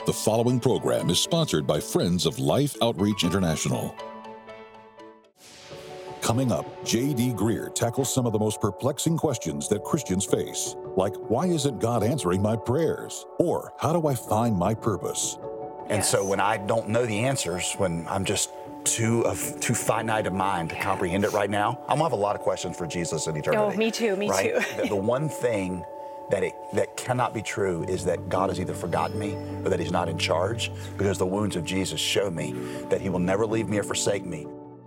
The following program is sponsored by Friends of Life Outreach International. Coming up, J.D. Greear tackles some of the most perplexing questions that Christians face, like why isn't God answering my prayers? Or how do I find my purpose? And so when I don't know the answers, when I'm just too finite of mind to comprehend it right now, I'm gonna have a lot of questions for Jesus in eternity. Oh, me too, me too. The one thing that cannot be true is that God has either forgotten me or that he's not in charge, because the wounds of Jesus show me that he will never leave me or forsake me.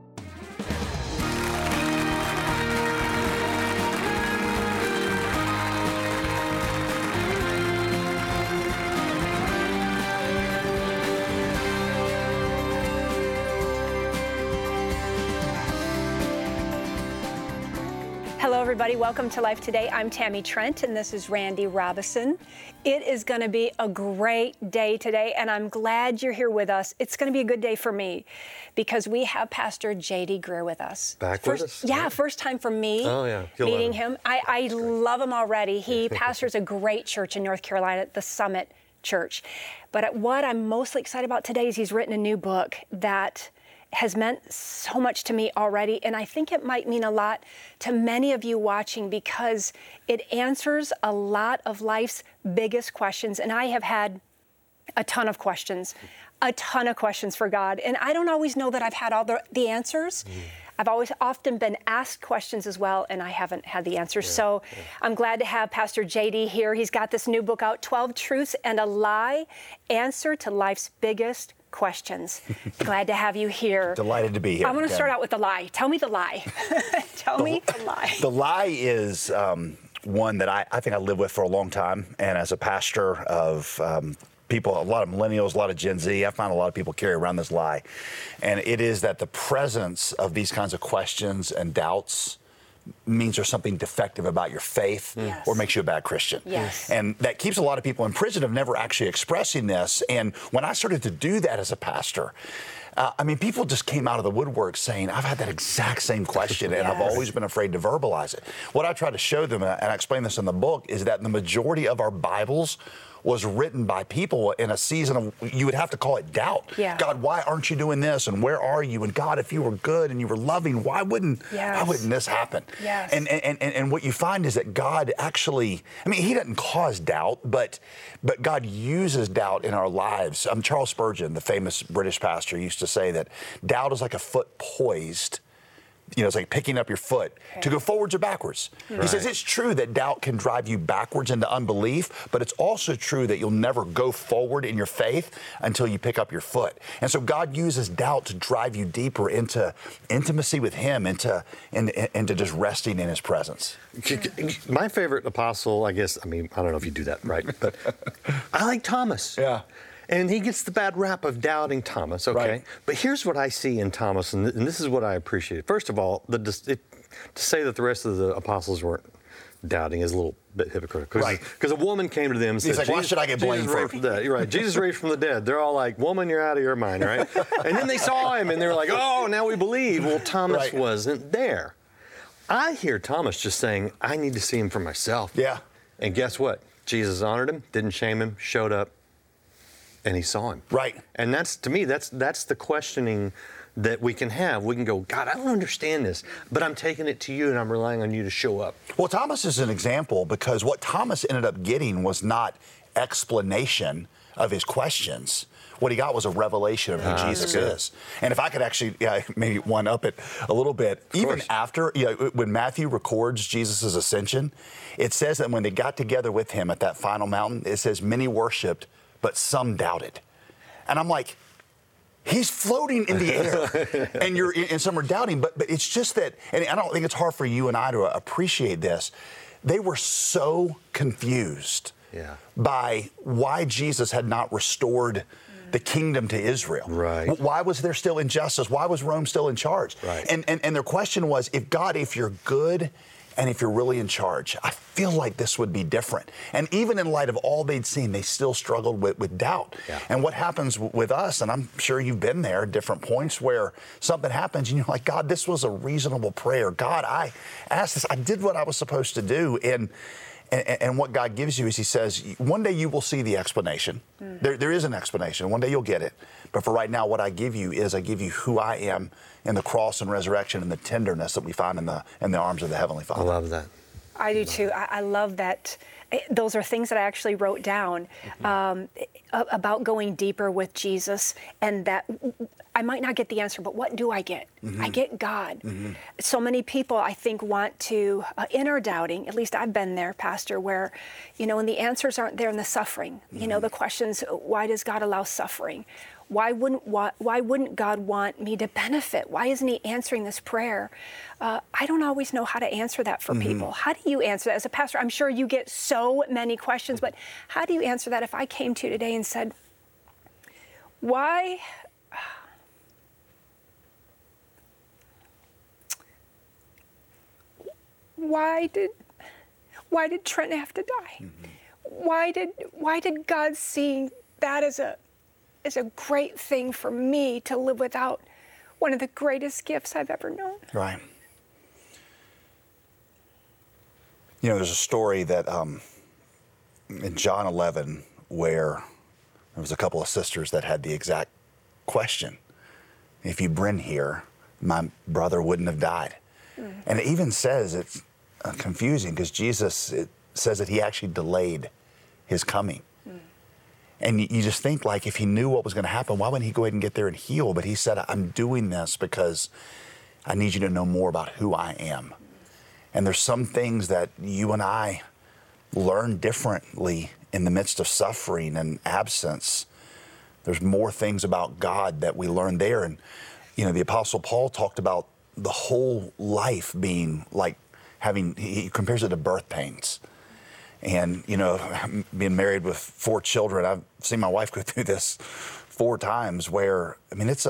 Hello, everybody. Welcome to Life Today. I'm Tammy Trent, and this is Randy Robison. It is going to be a great day today, and I'm glad you're here with us. It's going to be a good day for me because we have Pastor J.D. Greear with us. Back with us? Yeah, first time for me meeting him. I love him already. He pastors a great church in North Carolina, the Summit Church. But what I'm mostly excited about today is he's written a new book that has meant so much to me already, and I think it might mean a lot to many of you watching because it answers a lot of life's biggest questions. And I have had a ton of questions for God, and I don't always know that I've had all the answers. I've often been asked questions as well, and I haven't had the answers. I'm glad to have Pastor J.D. here. He's got this new book out, 12 Truths and a Lie, Answer to Life's Biggest Questions. Glad to have you here. Delighted to be here. I want to start out with the lie. Tell me the lie. Tell me the lie. The lie is one that I think I lived with for a long time. And as a pastor of people, a lot of millennials, a lot of Gen Z, I find a lot of people carry around this lie. And it is that the presence of these kinds of questions and doubts means there's something defective about your faith or makes you a bad Christian. Yes. And that keeps a lot of people in prison of never actually expressing this. And when I started to do that as a pastor, people just came out of the woodwork saying, I've had that exact same question and I've always been afraid to verbalize it. What I try to show them, and I explain this in the book, is that the majority of our Bibles was written by people in a season of, you would have to call it doubt. Yeah. God, why aren't you doing this? And where are you? And God, if you were good and you were loving, why wouldn't this happen? Yes. And what you find is that God actually, he doesn't cause doubt, but God uses doubt in our lives. Charles Spurgeon, the famous British pastor, used to say that doubt is like a foot poised. It's like picking up your foot to go forwards or backwards. Right. He says it's true that doubt can drive you backwards into unbelief, but it's also true that you'll never go forward in your faith until you pick up your foot. And so God uses doubt to drive you deeper into intimacy with Him, into just resting in His presence. My favorite apostle, I guess, I don't know if you do that right, but I like Thomas. Yeah. And he gets the bad rap of doubting Thomas, okay? Right. But here's what I see in Thomas, and this is what I appreciate. First of all, to say that the rest of the apostles weren't doubting is a little bit hypocritical. Right. Because a woman came to them and said, like, why should I get blamed for it? You're right. Jesus raised from the dead. They're all like, woman, you're out of your mind, right? And then they saw him, and they were like, oh, now we believe. Well, Thomas wasn't there. I hear Thomas just saying, I need to see him for myself. Yeah. And guess what? Jesus honored him, didn't shame him, showed up, and he saw him. Right. And that's, to me, that's the questioning that we can have. We can go, God, I don't understand this, but I'm taking it to you and I'm relying on you to show up. Well, Thomas is an example because what Thomas ended up getting was not explanation of his questions. What he got was a revelation of who Jesus is. And if I could actually maybe one up it a little bit, even after, when Matthew records Jesus' ascension, it says that when they got together with him at that final mountain, it says many worshiped, but some doubted. And I'm like, he's floating in the air, and some are doubting. But it's just that, and I don't think it's hard for you and I to appreciate this. They were so confused by why Jesus had not restored the kingdom to Israel. Right. Why was there still injustice? Why was Rome still in charge? Right. And their question was, if you're good and if you're really in charge, I feel like this would be different. And even in light of all they'd seen, they still struggled with doubt. Yeah. And what happens with us, and I'm sure you've been there at different points where something happens and you're like, God, this was a reasonable prayer. God, I asked this. I did what I was supposed to do. And what God gives you is he says, one day you will see the explanation. There is an explanation. One day you'll get it. But for right now, what I give you is I give you who I am in the cross and resurrection and the tenderness that we find in the arms of the Heavenly Father. I love that. I do too. I love that. Those are things that I actually wrote down about going deeper with Jesus, and that I might not get the answer, but what do I get? I get God. So many people, I think, want to, in our doubting, at least I've been there, Pastor, where, when the answers aren't there in the suffering, the questions, why does God allow suffering? Why wouldn't God want me to benefit? Why isn't he answering this prayer? I don't always know how to answer that for people. How do you answer that? As a pastor, I'm sure you get so many questions, but how do you answer that if I came to you today and said, why did Trent have to die? Why did God see that as a great thing for me to live without one of the greatest gifts I've ever known? Right. There's a story that in John 11 where there was a couple of sisters that had the exact question. If you'd been here, my brother wouldn't have died. And it even says, it's confusing because Jesus, it says that he actually delayed his coming. And you just think, like, if he knew what was going to happen, why wouldn't he go ahead and get there and heal? But he said, I'm doing this because I need you to know more about who I am. And there's some things that you and I learn differently in the midst of suffering and absence. There's more things about God that we learn there. And, the Apostle Paul talked about the whole life being like he compares it to birth pains. And, being married with 4 children, I've seen my wife go through this 4 times where, it's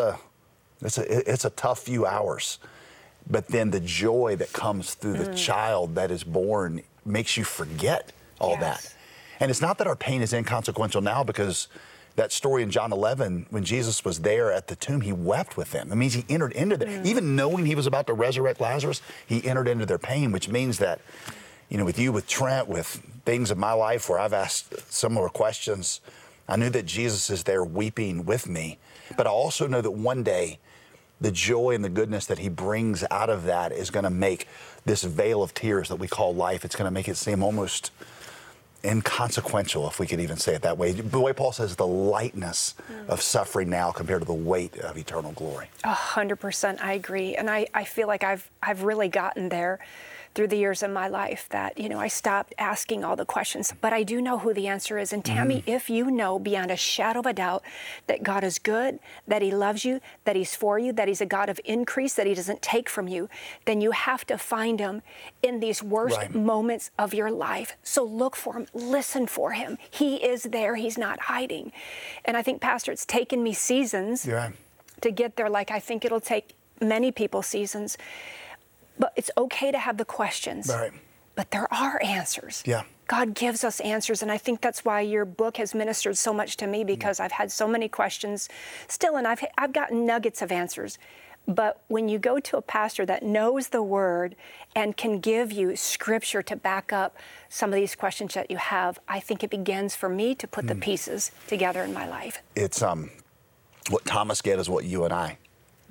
a tough few hours. But then the joy that comes through the child that is born makes you forget all that. And it's not that our pain is inconsequential now, because that story in John 11, when Jesus was there at the tomb, he wept with them. It means he entered into them. Even knowing he was about to resurrect Lazarus, he entered into their pain, which means that, with you, with Trent, with things in my life where I've asked similar questions, I knew that Jesus is there weeping with me. But I also know that one day, the joy and the goodness that he brings out of that is going to make this veil of tears that we call life, it's going to make it seem almost inconsequential, if we could even say it that way. The way Paul says, the lightness of suffering now compared to the weight of eternal glory. 100%, I agree. And I feel like I've really gotten there through the years of my life that, I stopped asking all the questions, but I do know who the answer is. And Tammy, if you know beyond a shadow of a doubt that God is good, that he loves you, that he's for you, that he's a God of increase, that he doesn't take from you, then you have to find him in these worst moments of your life. So look for him, listen for him. He is there, he's not hiding. And I think, Pastor, it's taken me seasons to get there, like I think it'll take many people seasons. But it's okay to have the questions. Right. But there are answers. Yeah. God gives us answers, and I think that's why your book has ministered so much to me, because I've had so many questions still, and I've gotten nuggets of answers. But when you go to a pastor that knows the Word and can give you Scripture to back up some of these questions that you have, I think it begins for me to put the pieces together in my life. It's what Thomas get is what you and I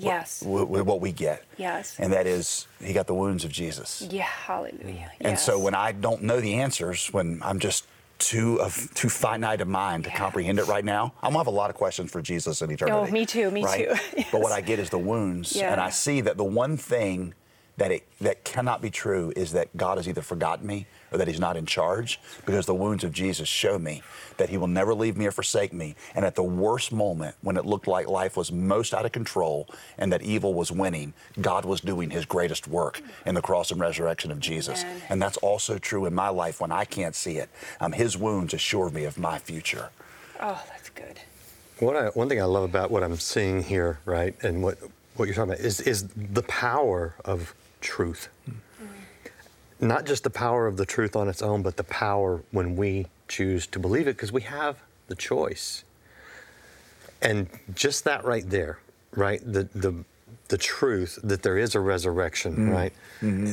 what we get. Yes. And that is, he got the wounds of Jesus. Yeah, hallelujah. And so when I don't know the answers, when I'm just too finite of mind to comprehend it right now, I'm gonna have a lot of questions for Jesus in eternity. Oh, me too, me too. Yes. But what I get is the wounds, and I see that the one thing that cannot be true is that God has either forgotten me or that he's not in charge, because the wounds of Jesus show me that he will never leave me or forsake me. And at the worst moment, when it looked like life was most out of control and that evil was winning, God was doing his greatest work in the cross and resurrection of Jesus. Amen. And that's also true in my life when I can't see it. His wounds assure me of my future. Oh, that's good. One thing I love about what I'm seeing here, right, and what you're talking about is the power of truth. Not just the power of the truth on its own, but the power when we choose to believe it, because we have the choice. And just that right there, right? The truth that there is a resurrection, right?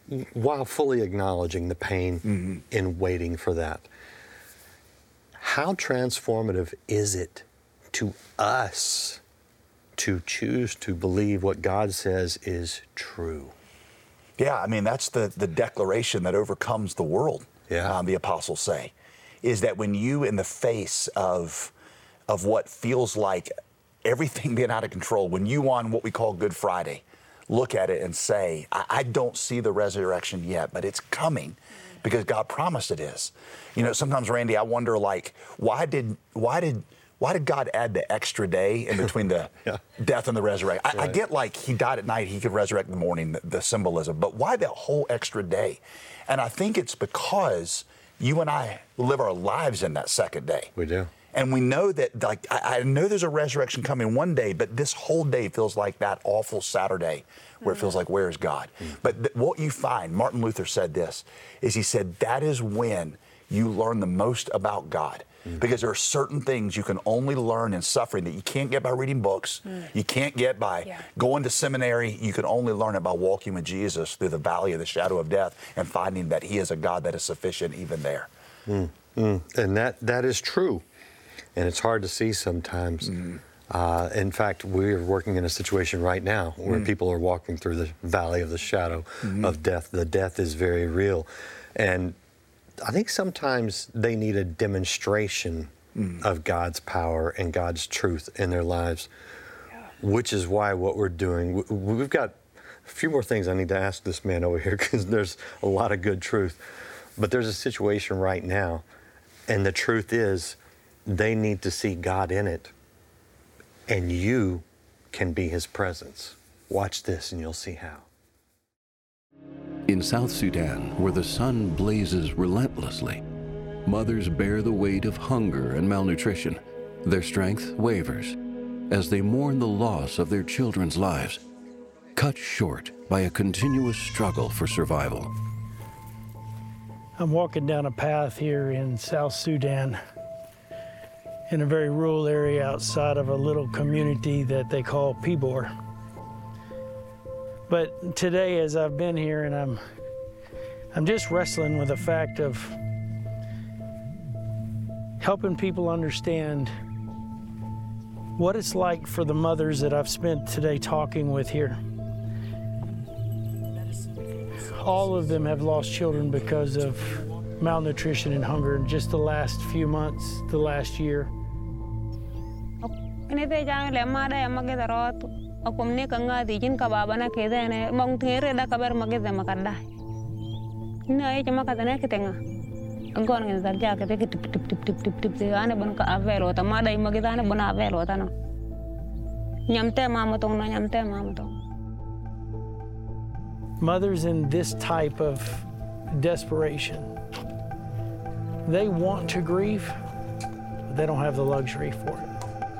while fully acknowledging the pain in waiting for that, how transformative is it to us to choose to believe what God says is true? Yeah, I mean, that's the declaration that overcomes the world, the apostles say, is that when you, in the face of what feels like everything being out of control, when you on what we call Good Friday, look at it and say, I don't see the resurrection yet, but it's coming because God promised it is. You know, sometimes, Randy, I wonder, like, why did God add the extra day in between the death and the resurrection? I get, like, he died at night, he could resurrect in the morning, the symbolism, but why that whole extra day? And I think it's because you and I live our lives in that second day. We do. And we know that, like, I know there's a resurrection coming one day, but this whole day feels like that awful Saturday where it feels like, where is God? But what you find, Martin Luther said this, is he said, that is when you learn the most about God. Because there are certain things you can only learn in suffering that you can't get by reading books, you can't get by going to seminary. You can only learn it by walking with Jesus through the valley of the shadow of death and finding that he is a God that is sufficient even there. And that is true. And it's hard to see sometimes. In fact, we're working in a situation right now where people are walking through the valley of the shadow of death. The death is very real. And I think sometimes they need a demonstration of God's power and God's truth in their lives, which is why what we're doing, we've got a few more things I need to ask this man over here because there's a lot of good truth. But there's a situation right now, and the truth is they need to see God in it, and you can be his presence. Watch this and you'll see how. In South Sudan, where the sun blazes relentlessly, mothers bear the weight of hunger and malnutrition. Their strength wavers as they mourn the loss of their children's lives, cut short by a continuous struggle for survival. I'm walking down a path here in South Sudan, in a very rural area outside of a little community that they call Pibor. But today, as I've been here, and I'm just wrestling with the fact of helping people understand what it's like for the mothers that I've spent today talking with here. All of them have lost children because of malnutrition and hunger in just the last few months, the last year. Mothers in this type of desperation, they want to grieve, but they don't have the luxury for it.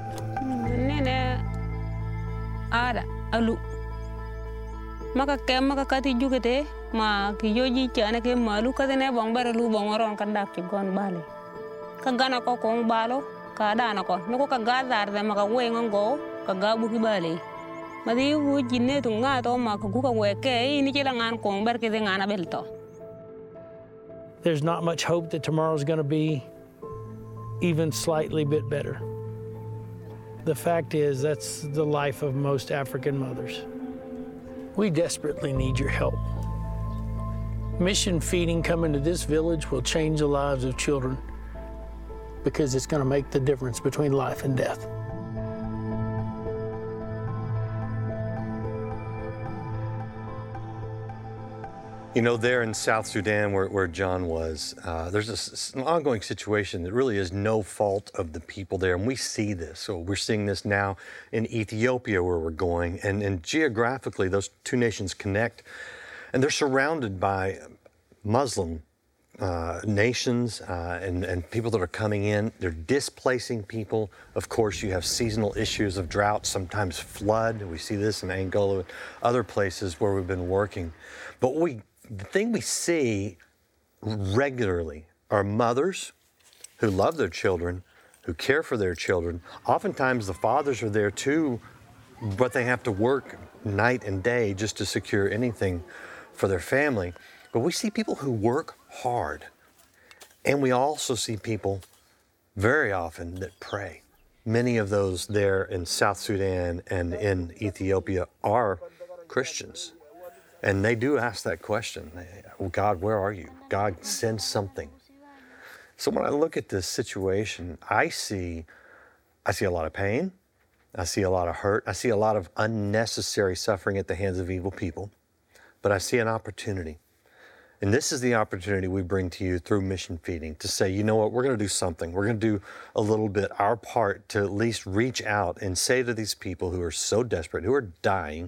Maka kem maka kati jugete ma kiyoji chane ke malu katene bong bare lu bong oron kandak ci gon bale ka gana ko kong balo ka dana ko nuko ka gadar de maka we ngongo ka gabu ki bale madi wu jinne tu nga to ma ka guka we ke ni ci la ngan kong ber ke de ngana belto. There's not much hope that tomorrow's going to be even slightly bit better. The fact is, that's the life of most African mothers. We desperately need your help. Mission feeding coming to this village will change the lives of children because it's going to make the difference between life and death. You know, there in South Sudan where John was, there's an ongoing situation that really is no fault of the people there, and we see this. So we're seeing this now in Ethiopia where we're going, and geographically those two nations connect, and they're surrounded by Muslim nations and people that are coming in. They're displacing people. Of course, you have seasonal issues of drought, sometimes flood. We see this in Angola and other places where we've been working. But the thing we see regularly are mothers who love their children, who care for their children. Oftentimes the fathers are there too, but they have to work night and day just to secure anything for their family. But we see people who work hard. And we also see people very often that pray. Many of those there in South Sudan and in Ethiopia are Christians. And they do ask that question, God, where are you? God, send something. So when I look at this situation, I see a lot of pain. I see a lot of hurt. I see a lot of unnecessary suffering at the hands of evil people. But I see an opportunity. And this is the opportunity we bring to you through Mission Feeding to say, you know what, we're going to do something. We're going to do a little bit, our part, to at least reach out and say to these people who are so desperate, who are dying,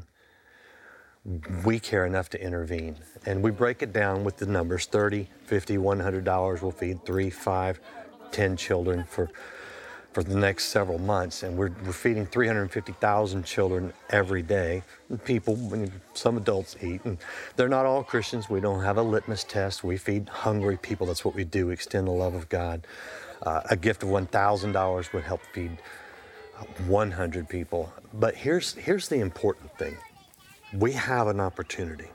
we care enough to intervene. And we break it down with the numbers, $30, $50, $100. We'll feed 3, 5, 10 children for the next several months. And we're feeding 350,000 children every day. And people, some adults eat. And they're not all Christians. We don't have a litmus test. We feed hungry people. That's what we do. We extend the love of God. A gift of $1,000 would help feed 100 people. But here's the important thing. We have an opportunity.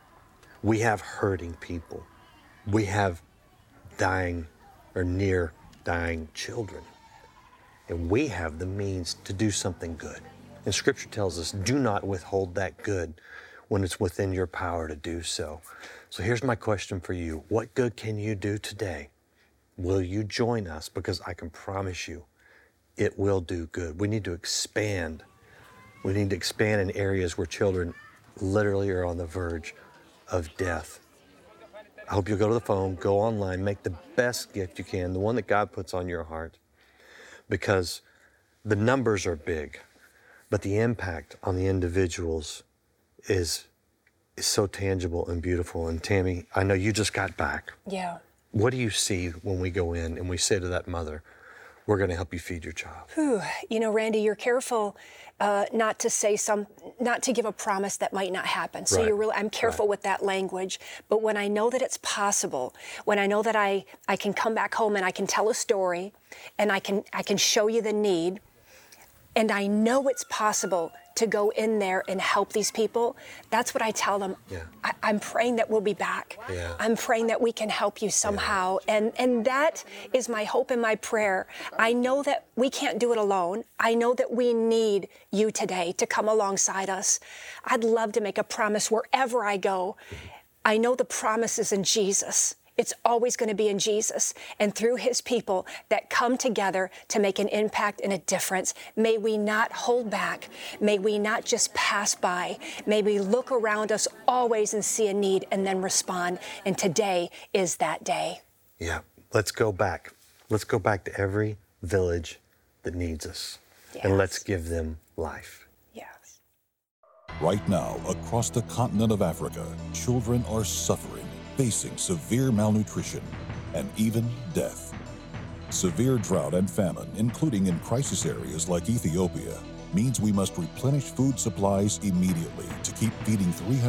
We have hurting people. We have dying or near dying children. And we have the means to do something good. And Scripture tells us, do not withhold that good when it's within your power to do so. So here's my question for you. What good can you do today? Will you join us? Because I can promise you, it will do good. We need to expand. We need to expand in areas where children literally are on the verge of death. I hope you'll go to the phone, go online, make the best gift you can, the one that God puts on your heart. Because the numbers are big, but the impact on the individuals is so tangible and beautiful. And Tammy, I know you just got back. Yeah. What do you see when we go in and we say to that mother, we're going to help you feed your child? Whew. You know, Randy, you're careful not to give a promise that might not happen. So Right. I'm careful with that language. But when I know that it's possible, when I know that I can come back home and I can tell a story, and I can show you the need, and I know it's possible to go in there and help these people, that's what I tell them. Yeah. I'm praying that we'll be back. Yeah. I'm praying that we can help you somehow. Yeah. And that is my hope and my prayer. I know that we can't do it alone. I know that we need you today to come alongside us. I'd love to make a promise wherever I go. I know the promise is in Jesus. It's always going to be in Jesus and through his people that come together to make an impact and a difference. May we not hold back. May we not just pass by. May we look around us always and see a need and then respond. And today is that day. Yeah, let's go back. Let's go back to every village that needs us. Yes. And let's give them life. Yes. Right now, across the continent of Africa, children are suffering, facing severe malnutrition and even death. Severe drought and famine, including in crisis areas like Ethiopia, means we must replenish food supplies immediately to keep feeding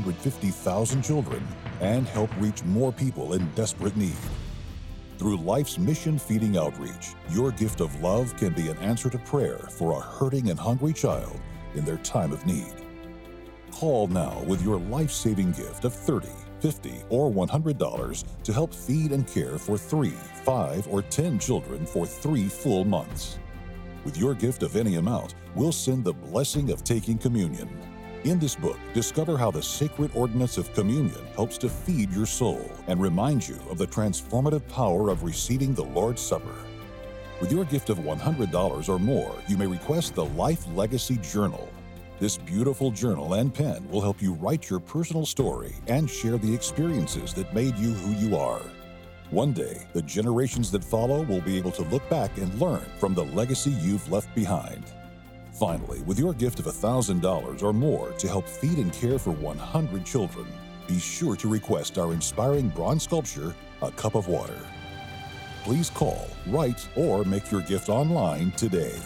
350,000 children and help reach more people in desperate need. Through Life's Mission Feeding Outreach, your gift of love can be an answer to prayer for a hurting and hungry child in their time of need. Call now with your life-saving gift of $30, $50, or $100 to help feed and care for 3, 5, or 10 children for 3 full months. With your gift of any amount, we'll send the blessing of taking communion. In this book, discover how the sacred ordinance of communion helps to feed your soul and remind you of the transformative power of receiving the Lord's Supper. With your gift of $100 or more, you may request the Life Legacy Journal. This beautiful journal and pen will help you write your personal story and share the experiences that made you who you are. One day, the generations that follow will be able to look back and learn from the legacy you've left behind. Finally, with your gift of $1,000 or more to help feed and care for 100 children, be sure to request our inspiring bronze sculpture, A Cup of Water. Please call, write, or make your gift online today.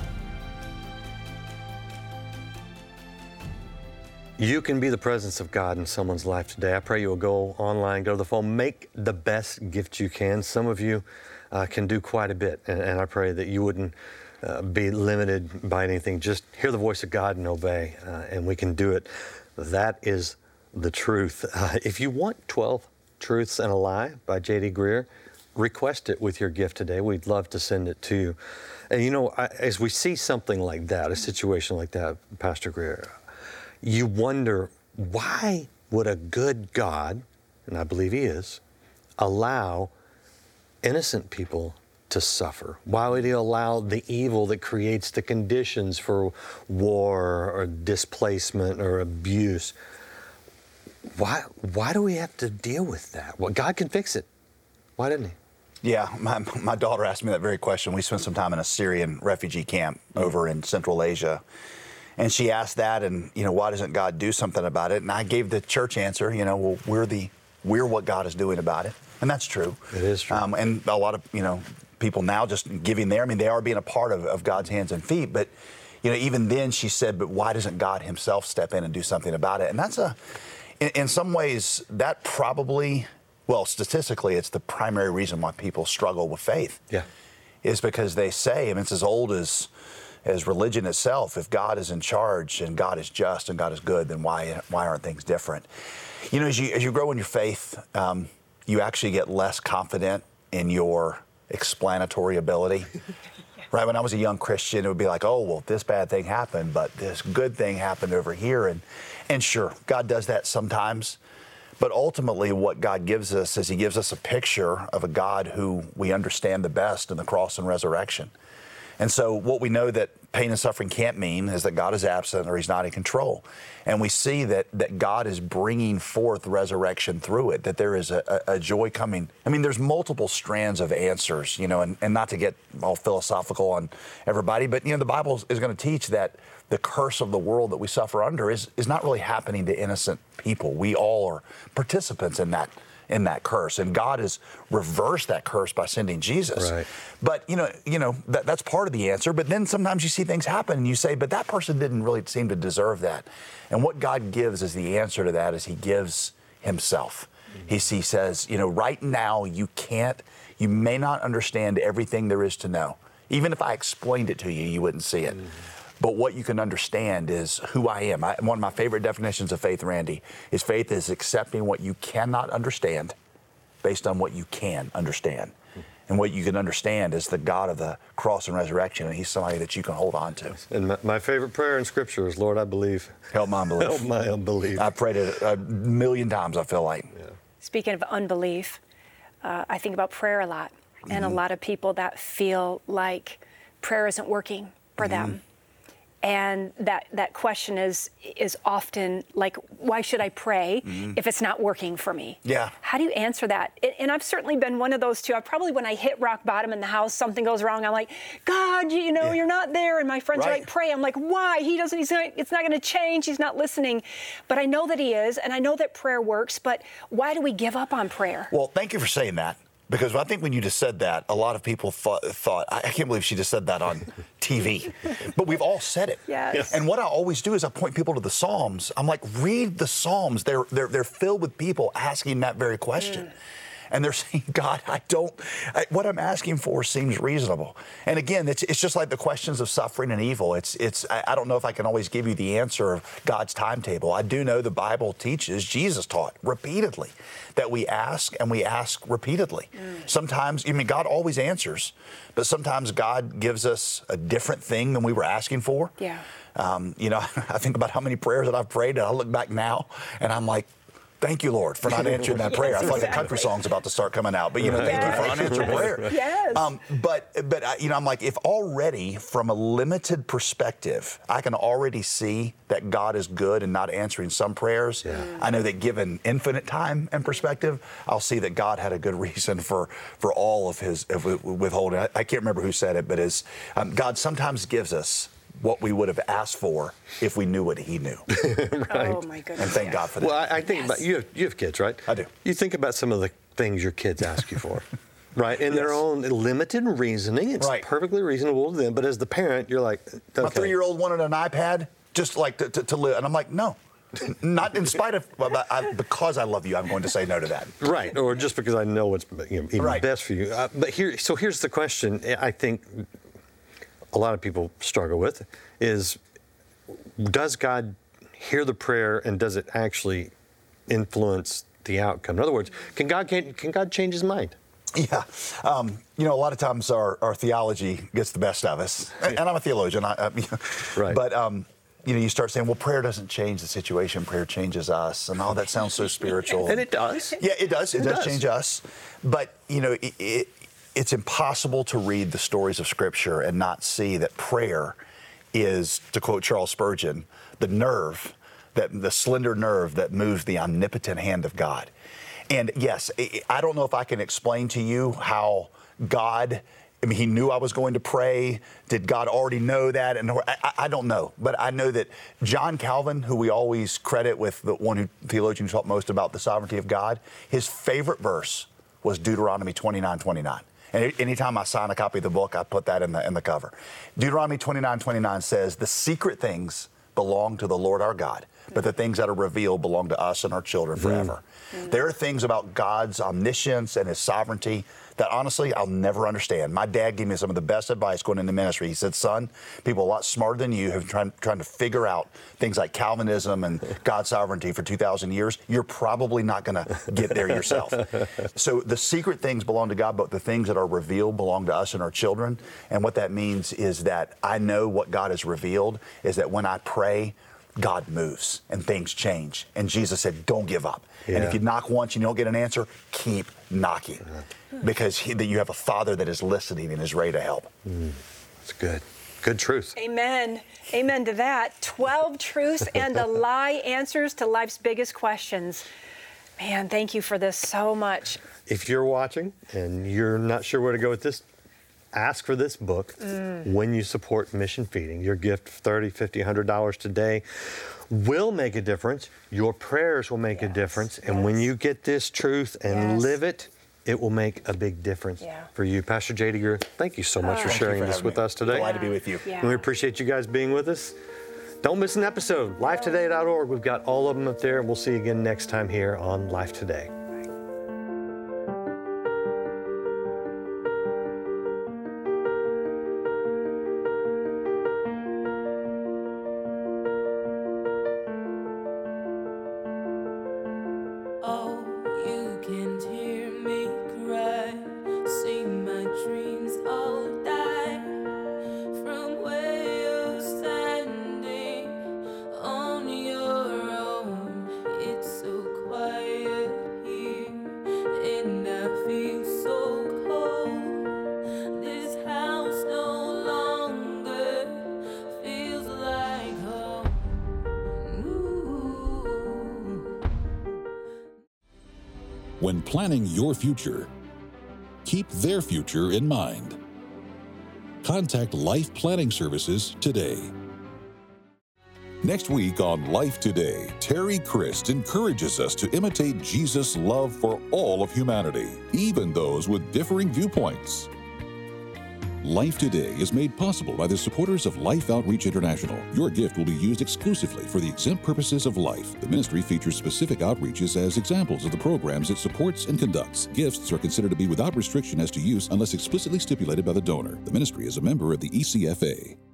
You can be the presence of God in someone's life today. I pray you will go online, go to the phone, make the best gift you can. Some of you can do quite a bit, and I pray that you wouldn't be limited by anything. Just hear the voice of God and obey, and we can do it. That is the truth. If you want 12 Truths and a Lie by J.D. Greear, request it with your gift today. We'd love to send it to you. And you know, as we see something like that, a situation like that, Pastor Greear, you wonder, why would a good God, and I believe He is, allow innocent people to suffer? Why would He allow the evil that creates the conditions for war or displacement or abuse? Why do we have to deal with that? Well, God can fix it. Why didn't He? Yeah, my daughter asked me that very question. We spent some time in a Syrian refugee camp over in Central Asia. And she asked that, and, you know, why doesn't God do something about it? And I gave the church answer, you know, well, we're what God is doing about it. And that's true. It is true. And a lot of, you know, people now just giving there, I mean, they are being a part of God's hands and feet. But, you know, even then she said, but why doesn't God Himself step in and do something about it? And that's in some ways, that probably, well, statistically, it's the primary reason why people struggle with faith. Yeah. Is because they say, I mean, it's as old as religion itself. If God is in charge and God is just and God is good, then why aren't things different? You know, as you grow in your faith, you actually get less confident in your explanatory ability. Right? When I was a young Christian, it would be like, oh, well, this bad thing happened, but this good thing happened over here. And sure, God does that sometimes. But ultimately, what God gives us is He gives us a picture of a God who we understand the best in the cross and resurrection. And so what we know that pain and suffering can't mean is that God is absent or He's not in control. And we see that God is bringing forth resurrection through it, that there is a joy coming. I mean, there's multiple strands of answers, you know, and not to get all philosophical on everybody, but, you know, the Bible is going to teach that the curse of the world that we suffer under is not really happening to innocent people. We all are participants in that curse, and God has reversed that curse by sending Jesus. Right. But you know that's part of the answer. But then sometimes you see things happen, and you say, "But that person didn't really seem to deserve that." And what God gives as the answer to that is He gives Himself. Mm-hmm. He says, you know, right now you may not understand everything there is to know. Even if I explained it to you, you wouldn't see it. Mm-hmm. But what you can understand is who I am. One of my favorite definitions of faith, Randy, is faith is accepting what you cannot understand based on what you can understand. And what you can understand is the God of the cross and resurrection, and He's somebody that you can hold on to. And my favorite prayer in Scripture is, Lord, I believe. Help my unbelief. Help my unbelief. I've prayed it a million times, I feel like. Yeah. Speaking of unbelief, I think about prayer a lot. And a lot of people that feel like prayer isn't working for them. And that question is often like, why should I pray if it's not working for me? Yeah. How do you answer that? And I've certainly been one of those too. Probably when I hit rock bottom in the house, something goes wrong. I'm like, God, you know, you're not there. And my friends are like, pray. I'm like, why? It's not going to change. He's not listening. But I know that He is, and I know that prayer works. But why do we give up on prayer? Well, thank you for saying that. Because I think when you just said that, a lot of people thought, I can't believe she just said that on TV. But we've all said it. Yes. And what I always do is I point people to the Psalms. I'm like, read the Psalms. They're filled with people asking that very question. And they're saying, God, what I'm asking for seems reasonable. And again, it's just like the questions of suffering and evil. I don't know if I can always give you the answer of God's timetable. I do know the Bible teaches, Jesus taught repeatedly, that we ask and we ask repeatedly. Sometimes, God always answers, but sometimes God gives us a different thing than we were asking for. Yeah. I think about how many prayers that I've prayed, and I look back now, and I'm like, thank you, Lord, for not answering that prayer. I feel like the country song's about to start coming out. But, thank you for unanswered prayer. Yes. But I'm like, if already from a limited perspective, I can already see that God is good and not answering some prayers, I know that given infinite time and perspective, I'll see that God had a good reason for all of His withholding. I can't remember who said it, but God sometimes gives us what we would have asked for if we knew what He knew. Right. Oh, my goodness. And thank God for that. Well, I think about, you have kids, right? I do. You think about some of the things your kids ask you for, right? In their own limited reasoning, it's perfectly reasonable to them, but as the parent, you're like, okay. My 3-year-old wanted an iPad just like to live, and I'm like, no. Not in spite of, because I love you, I'm going to say no to that. Right, or just because I know what's even best for you. But here's the question I think a lot of people struggle with is, does God hear the prayer, and does it actually influence the outcome? In other words, can God change his mind? Yeah. A lot of times our theology gets the best of us. And I'm a theologian. Right. But, you start saying, well, prayer doesn't change the situation. Prayer changes us. And all that sounds so spiritual. And it does. Yeah, it does. It does change us. But, it's impossible to read the stories of Scripture and not see that prayer is, to quote Charles Spurgeon, the slender nerve that moves the omnipotent hand of God. And yes, I don't know if I can explain to you how God, he knew I was going to pray. Did God already know that? And I don't know. But I know that John Calvin, who we always credit with the theologian who taught most about the sovereignty of God, his favorite verse was Deuteronomy 29:29. And anytime I sign a copy of the book, I put that in the cover. Deuteronomy 29:29 says, the secret things belong to the Lord our God, but the things that are revealed belong to us and our children forever. There are things about God's omniscience and his sovereignty that honestly I'll never understand. My dad gave me some of the best advice going into ministry. He said, son, people a lot smarter than you have trying to figure out things like Calvinism and God's sovereignty for 2,000 years. You're probably not going to get there yourself. So the secret things belong to God, but the things that are revealed belong to us and our children. And what that means is that I know what God has revealed is that when I pray, God moves and things change. And Jesus said, don't give up. Yeah. And if you knock once and you don't get an answer, keep knocking. Because you have a Father that is listening and is ready to help. That's good. Good truth. Amen. Amen to that. 12 truths and a lie answers to life's biggest questions. Man, thank you for this so much. If you're watching and you're not sure where to go with this, ask for this book when you support Mission Feeding. Your gift of $30, $50, $100 today will make a difference. Your prayers will make a difference. And when you get this truth and live it, it will make a big difference for you. Pastor J. Deger, thank you so much for sharing this with us today. Glad to be with you. And we appreciate you guys being with us. Don't miss an episode. LifeToday.org. We've got all of them up there. And we'll see you again next time here on Life Today. When planning your future, keep their future in mind. Contact Life Planning Services today. Next week on Life Today, Terry Christ encourages us to imitate Jesus' love for all of humanity, even those with differing viewpoints. Life Today is made possible by the supporters of Life Outreach International. Your gift will be used exclusively for the exempt purposes of life. The ministry features specific outreaches as examples of the programs it supports and conducts. Gifts are considered to be without restriction as to use unless explicitly stipulated by the donor. The ministry is a member of the ECFA.